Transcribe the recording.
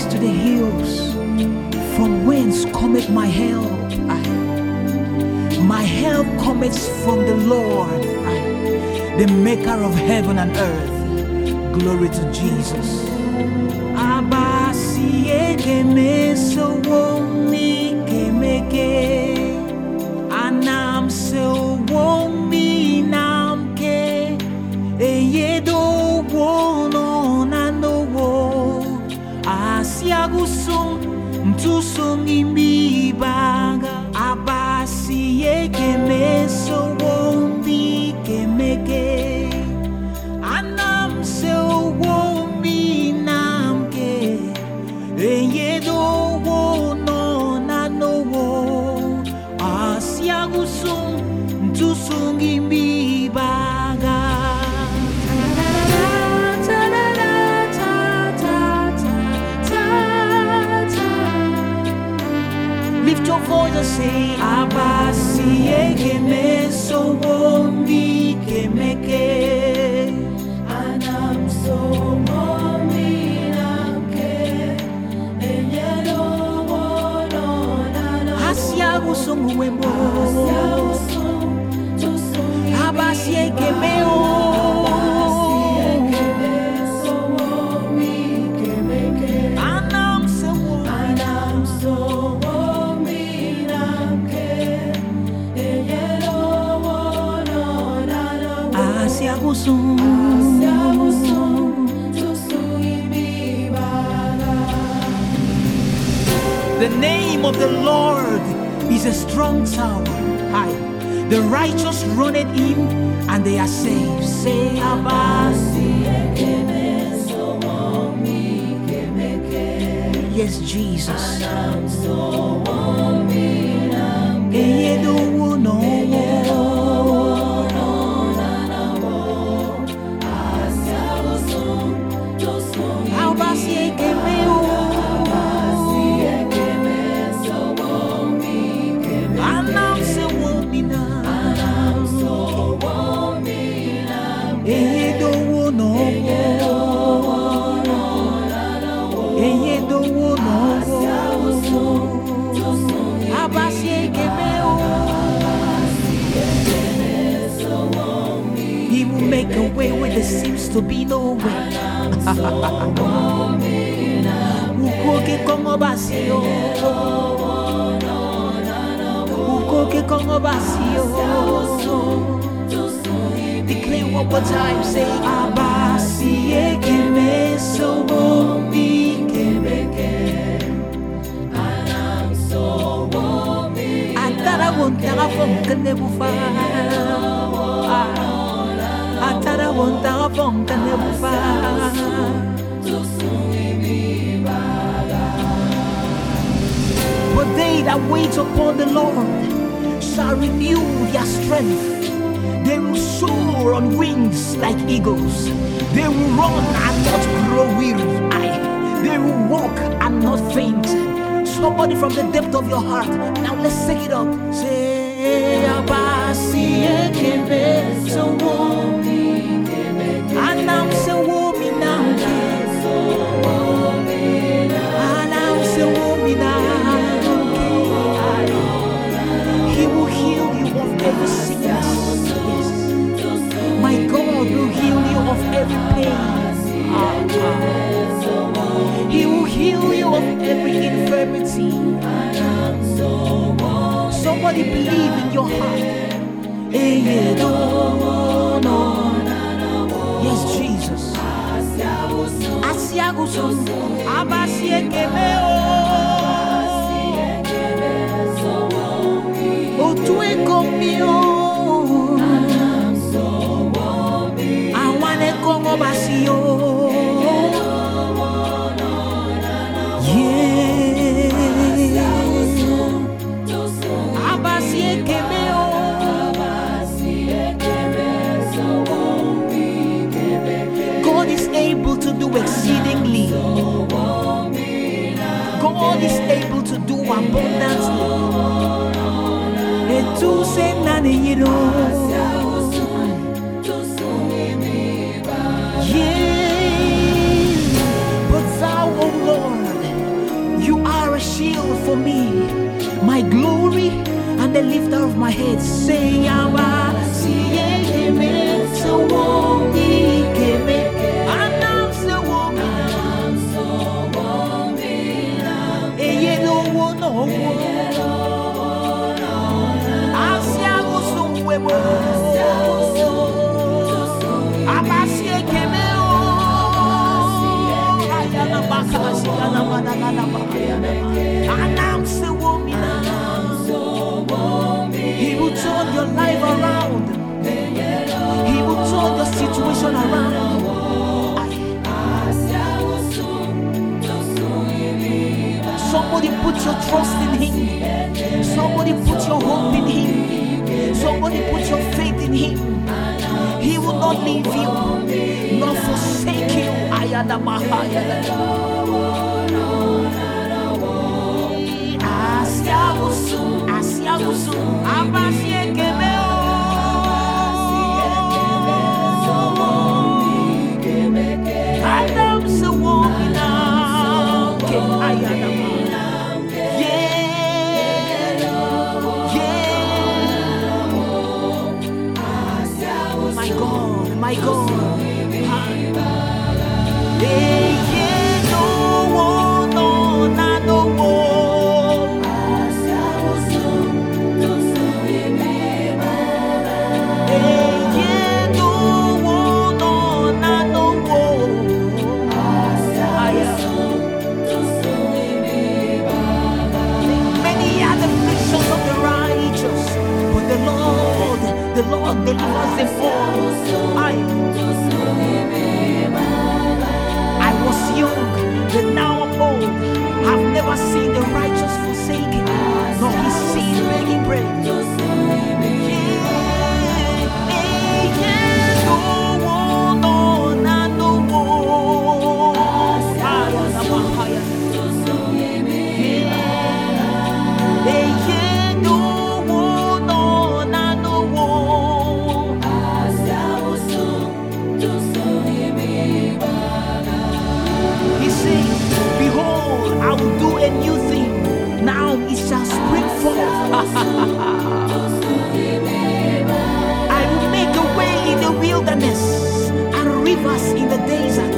to the hills, from whence cometh my help? My help cometh from the Lord, the maker of heaven and earth. Glory to Jesus. Abasiye keme so woni kemeke, anam so womi namke, eyedo wono nanowo, asiagusum mtusum imbibaga. Abasiye keme so woni kemeke, anam so womi namke, eyedo wono nanowo, asiagusum mtusum imbibaga. Lift your voice and say, Abasiye keme so womi kemeke, Anam so womi namke, eyedo wono nanowo, asiagusum wembo, asiagusum tusum Abasiye keme o. The name of the Lord is a strong tower. Hi. The righteous run it in and they are saved. Say yes, Jesus. He will make a way where there seems to be no way. Ukoke kongo basio, ukoke kongo basio. Declare one more time, say Abasiye keme so womi kemeke, anam so womi. Atara wontara from kanebufa, atara wontara from kanebufa. But they that wait upon the Lord shall renew their strength. They will soar on wings like eagles. They will run and not grow weary. They will walk and not faint. Somebody from the depth of your heart. Now let's sing it up. Say, Abasiye keme so womi kemeke, anam so womi namke, anam so womi namke. He will heal you of every sickness. My God will heal you of every pain. He will heal you of every infirmity. Somebody believe in your heart. Yes, Jesus. Asiagusum, Abasiye keme o tue komio. Kongo basio, yeah. Abasiye keme o, God is able to do exceedingly He will turn your life around. He will turn your situation around. Somebody put your trust in Him. Somebody put your hope in Him. Somebody put your faith in Him. He will not leave you, nor forsake you. My God, many are the afflictions of the righteous, but the Lord delivers them all. I was young, but now I'm old. I've never seen the righteous forsaken, nor his seed begging bread. Behold, I will do a new thing. Now it shall spring forth. I will make a way in the wilderness and rivers in the desert.